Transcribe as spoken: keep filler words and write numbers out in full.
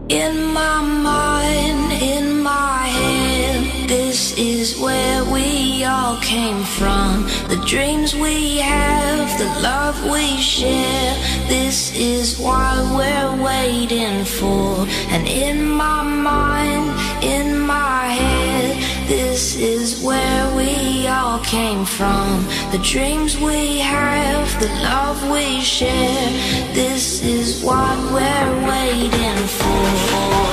In my mind, in my head, this is where we all came from. The dreams we have, the love we share, this is what we're waiting for. And in my mind, in my head, this is where we all came from. The dreams we have, the love we share, this is what we're waiting for.